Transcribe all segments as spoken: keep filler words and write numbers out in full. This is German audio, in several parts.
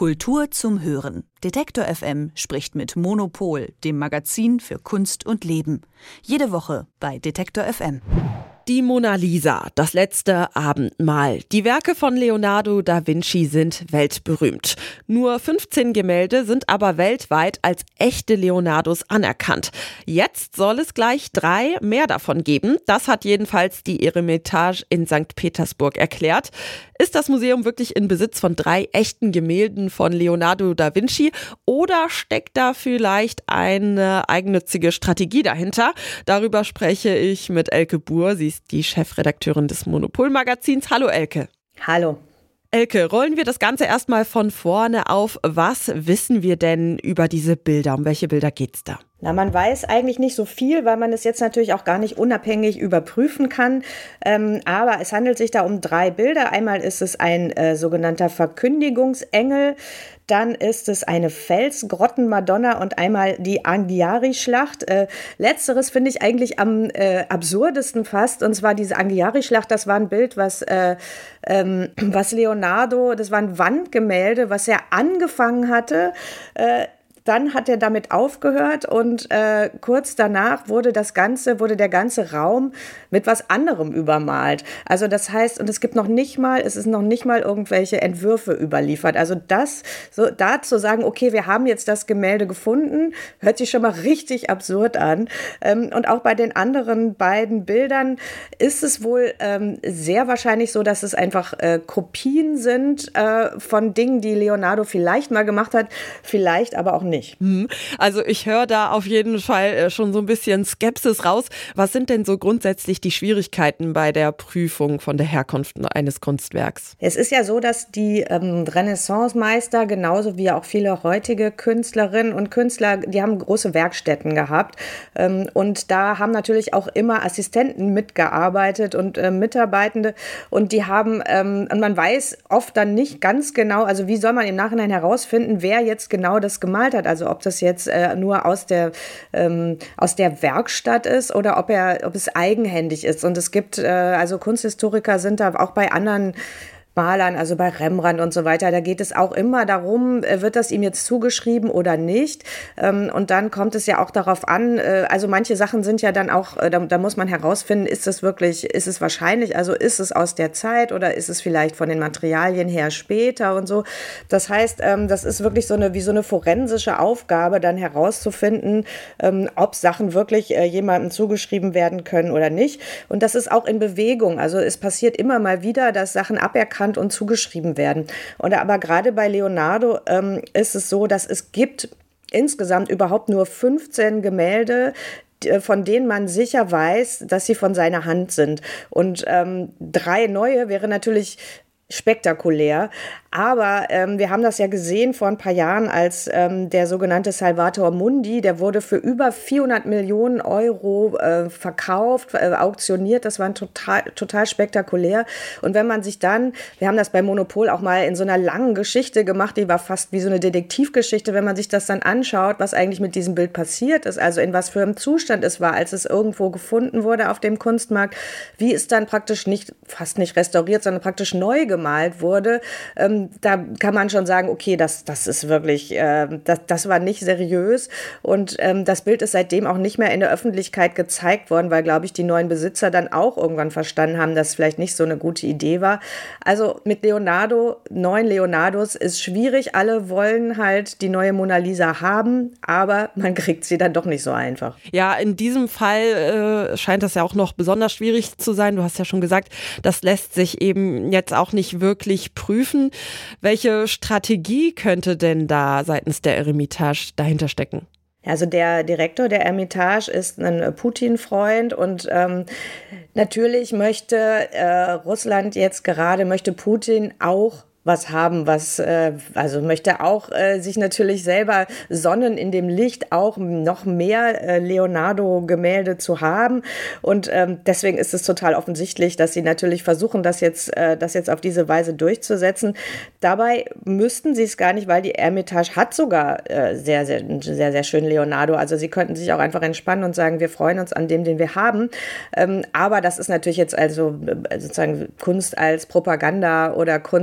Kultur zum Hören. Detektor F M spricht mit Monopol, dem Magazin für Kunst und Leben. Jede Woche bei Detektor F M. Die Mona Lisa, das letzte Abendmahl. Die Werke von Leonardo da Vinci sind weltberühmt. Nur fünfzehn Gemälde sind aber weltweit als echte Leonardos anerkannt. Jetzt soll es gleich drei mehr davon geben. Das hat jedenfalls die Eremitage in Sankt Petersburg erklärt. Ist das Museum wirklich in Besitz von drei echten Gemälden von Leonardo da Vinci oder steckt da vielleicht eine eigennützige Strategie dahinter? Darüber spreche ich mit Elke Buhr. Sie ist die Chefredakteurin des Monopol-Magazins. Hallo Elke. Hallo. Elke, rollen wir das Ganze erstmal von vorne auf. Was wissen wir denn über diese Bilder? Um welche Bilder geht's da? Na, man weiß eigentlich nicht so viel, weil man es jetzt natürlich auch gar nicht unabhängig überprüfen kann. Ähm, aber es handelt sich da um drei Bilder. Einmal ist es ein äh, sogenannter Verkündigungsengel. Dann ist es eine Felsgrotten-Madonna und einmal die Anghiari-Schlacht. Äh, letzteres finde ich eigentlich am äh, absurdesten fast. Und zwar diese Anghiari-Schlacht, das war ein Bild, was, äh, ähm, was Leonardo, das war ein Wandgemälde, was er angefangen hatte, äh, Dann hat er damit aufgehört und äh, kurz danach wurde das Ganze, wurde der ganze Raum mit was anderem übermalt. Also das heißt, und es gibt noch nicht mal, es ist noch nicht mal irgendwelche Entwürfe überliefert. Also das, so da zu sagen, okay, wir haben jetzt das Gemälde gefunden, hört sich schon mal richtig absurd an. Ähm, und auch bei den anderen beiden Bildern ist es wohl ähm, sehr wahrscheinlich so, dass es einfach äh, Kopien sind äh, von Dingen, die Leonardo vielleicht mal gemacht hat, vielleicht aber auch nicht. Nicht. Also ich höre da auf jeden Fall schon so ein bisschen Skepsis raus. Was sind denn so grundsätzlich die Schwierigkeiten bei der Prüfung von der Herkunft eines Kunstwerks? Es ist ja so, dass die ähm, Renaissance-Meister, genauso wie auch viele heutige Künstlerinnen und Künstler, die haben große Werkstätten gehabt. Ähm, und da haben natürlich auch immer Assistenten mitgearbeitet und äh, Mitarbeitende. Und die haben, ähm, und man weiß oft dann nicht ganz genau, also wie soll man im Nachhinein herausfinden, wer jetzt genau das gemalt hat. Also ob das jetzt äh, nur aus der, ähm, aus der Werkstatt ist oder ob, er, ob es eigenhändig ist. Und es gibt, äh, also Kunsthistoriker sind da auch bei anderen Malern, also bei Rembrandt und so weiter, da geht es auch immer darum, wird das ihm jetzt zugeschrieben oder nicht? Und dann kommt es ja auch darauf an, also manche Sachen sind ja dann auch, da, da muss man herausfinden, ist es wirklich, ist es wahrscheinlich, also ist es aus der Zeit oder ist es vielleicht von den Materialien her später und so. Das heißt, das ist wirklich so eine, wie so eine forensische Aufgabe, dann herauszufinden, ob Sachen wirklich jemandem zugeschrieben werden können oder nicht. Und das ist auch in Bewegung, also es passiert immer mal wieder, dass Sachen aberkannt und zugeschrieben werden. Und aber gerade bei Leonardo ähm, ist es so, dass es gibt insgesamt überhaupt nur fünfzehn Gemälde, von denen man sicher weiß, dass sie von seiner Hand sind. Und ähm, drei neue wäre natürlich spektakulär. Aber ähm, wir haben das ja gesehen vor ein paar Jahren, als ähm, der sogenannte Salvator Mundi, der wurde für über vierhundert Millionen Euro äh, verkauft, äh, auktioniert. Das war total, total spektakulär. Und wenn man sich dann, wir haben das bei Monopol auch mal in so einer langen Geschichte gemacht, die war fast wie so eine Detektivgeschichte, wenn man sich das dann anschaut, was eigentlich mit diesem Bild passiert ist, also in was für einem Zustand es war, als es irgendwo gefunden wurde auf dem Kunstmarkt, wie es dann praktisch nicht, fast nicht restauriert, sondern praktisch neu gemalt wurde, ähm, da kann man schon sagen, okay, das, das ist wirklich, äh, das, das war nicht seriös und ähm, das Bild ist seitdem auch nicht mehr in der Öffentlichkeit gezeigt worden, weil, glaube ich, die neuen Besitzer dann auch irgendwann verstanden haben, dass es vielleicht nicht so eine gute Idee war. Also mit Leonardo, neuen Leonardos ist schwierig, alle wollen halt die neue Mona Lisa haben, aber man kriegt sie dann doch nicht so einfach. Ja, in diesem Fall äh, scheint das ja auch noch besonders schwierig zu sein. Du hast ja schon gesagt, das lässt sich eben jetzt auch nicht wirklich prüfen. Welche Strategie könnte denn da seitens der Eremitage dahinter stecken? Also der Direktor der Eremitage ist ein Putin-Freund und ähm, natürlich möchte äh, Russland jetzt gerade, möchte Putin auch was haben, was, äh, also möchte auch äh, sich natürlich selber sonnen in dem Licht, auch noch mehr äh, Leonardo-Gemälde zu haben. Und ähm, deswegen ist es total offensichtlich, dass sie natürlich versuchen, das jetzt, äh, das jetzt auf diese Weise durchzusetzen. Dabei müssten sie es gar nicht, weil die Eremitage hat sogar äh, sehr, sehr, sehr, sehr schön Leonardo. Also sie könnten sich auch einfach entspannen und sagen, wir freuen uns an dem, den wir haben. Ähm, aber das ist natürlich jetzt also äh, sozusagen Kunst als Propaganda oder Kunst äh,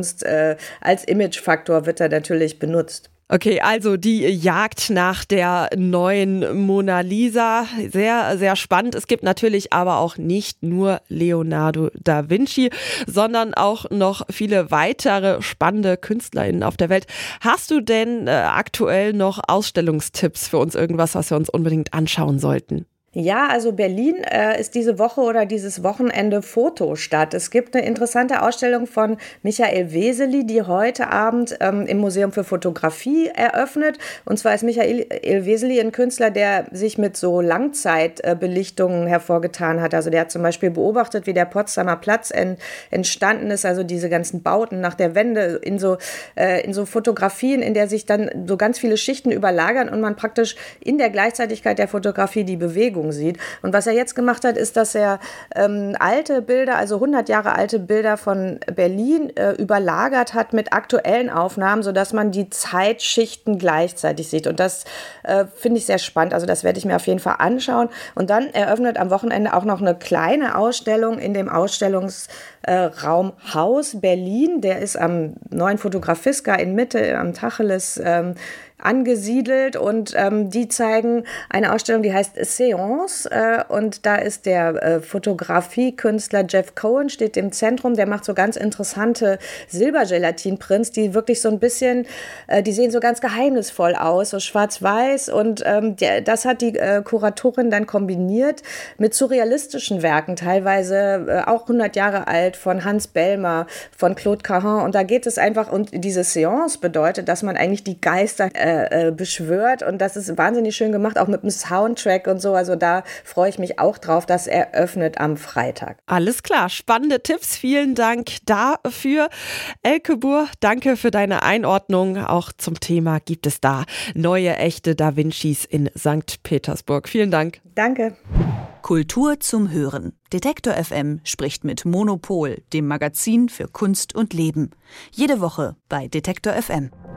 äh, als Imagefaktor wird er natürlich benutzt. Okay, also die Jagd nach der neuen Mona Lisa, sehr, sehr spannend. Es gibt natürlich aber auch nicht nur Leonardo da Vinci, sondern auch noch viele weitere spannende KünstlerInnen auf der Welt. Hast du denn äh, aktuell noch Ausstellungstipps für uns, irgendwas, was wir uns unbedingt anschauen sollten? Ja, also Berlin äh, ist diese Woche oder dieses Wochenende Fotostadt. Es gibt eine interessante Ausstellung von Michael Wesely, die heute Abend ähm, im Museum für Fotografie eröffnet. Und zwar ist Michael Wesely ein Künstler, der sich mit so Langzeitbelichtungen äh, hervorgetan hat. Also der hat zum Beispiel beobachtet, wie der Potsdamer Platz en, entstanden ist, also diese ganzen Bauten nach der Wende in so, äh, in so Fotografien, in der sich dann so ganz viele Schichten überlagern und man praktisch in der Gleichzeitigkeit der Fotografie die Bewegung sieht. Und was er jetzt gemacht hat, ist, dass er ähm, alte Bilder, also hundert Jahre alte Bilder von Berlin äh, überlagert hat mit aktuellen Aufnahmen, sodass man die Zeitschichten gleichzeitig sieht. Und das äh, finde ich sehr spannend. Also das werde ich mir auf jeden Fall anschauen. Und dann eröffnet am Wochenende auch noch eine kleine Ausstellung in dem Ausstellungsraum äh, Haus Berlin. Der ist am neuen Fotografiska in Mitte, am Tacheles ähm, angesiedelt und ähm, die zeigen eine Ausstellung, die heißt Séance äh, und da ist der äh, Fotografiekünstler Jeff Cohen steht im Zentrum, der macht so ganz interessante Silbergelatin-Prints, die wirklich so ein bisschen, äh, die sehen so ganz geheimnisvoll aus, so schwarz-weiß und ähm, der, das hat die äh, Kuratorin dann kombiniert mit surrealistischen Werken, teilweise äh, auch hundert Jahre alt, von Hans Bellmer, von Claude Cahun und da geht es einfach, und diese Séance bedeutet, dass man eigentlich die Geister äh, Äh, beschwört und das ist wahnsinnig schön gemacht, auch mit dem Soundtrack und so, also da freue ich mich auch drauf, das eröffnet am Freitag. Alles klar, spannende Tipps, vielen Dank dafür. Elke Buhr, danke für deine Einordnung, auch zum Thema gibt es da neue echte Da Vincis in Sankt Petersburg. Vielen Dank. Danke. Kultur zum Hören. Detektor F M spricht mit Monopol, dem Magazin für Kunst und Leben. Jede Woche bei Detektor F M.